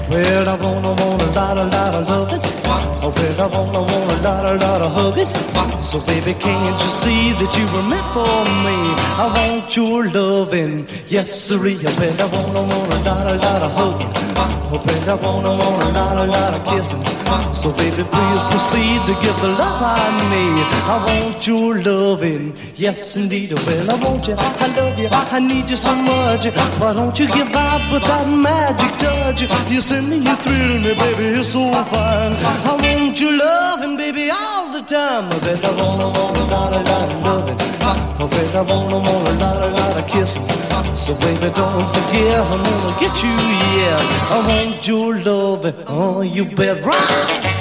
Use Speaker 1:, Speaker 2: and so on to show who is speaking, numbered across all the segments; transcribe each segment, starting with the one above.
Speaker 1: Well, I want a lot of loving. Oh, well, I want a lot of hugging. So, baby, can't you see that you were meant for me? I want your loving, yes, sirree. Oh, well, I want a lot of hugging. Oh, well, I want a lot of kissing. So, baby, please proceed to give the love I need. I want your loving, yes, indeed. Oh, well, I want you, I love you, I need you so much. Why don't you give out with that magic touch? You send me, you thrill me, baby, you're so fine. I want your loving, baby, all the time. I bet I want a lot of loving. I bet I want a lot of kissing. So baby, don't forget, I'm gonna get you, yeah. I want your loving, oh, you bet right.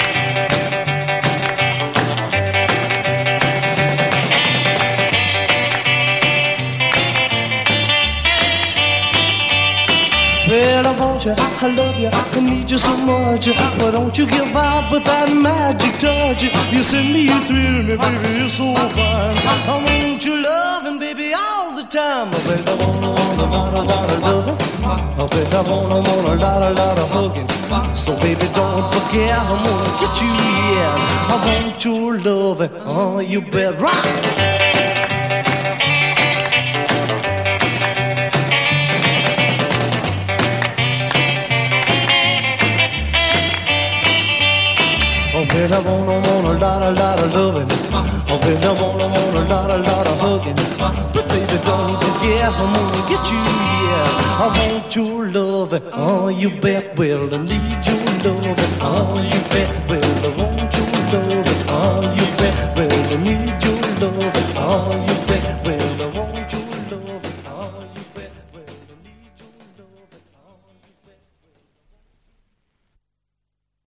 Speaker 1: Well, I want you, I love you, I need you so much. Why don't you give out with that magic touch? You send me, you thrill me, baby, you're so fine. I want your loving, baby, all the time. I bet I want a lot of loving. I bet I want a lot of hugging. So baby, don't forget, I'm gonna get you, yeah. I want your loving, oh, you bet right. Oh, baby, I want a lot of loving. Oh, baby, I want a lot of hugging. But baby, don't forget, I'm gonna get you, yeah. I want your loving, oh, you bet. Well, I need your loving, oh, you bet. Well, I want your loving, oh, you bet. Well, I need your loving, oh, you bet.